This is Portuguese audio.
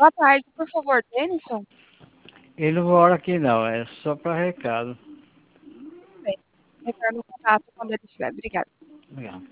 Boa tarde, por favor, Denison. Ele não mora aqui não, é só para recado. Bem, retorno o contato quando ele estiver. Obrigada. Obrigado.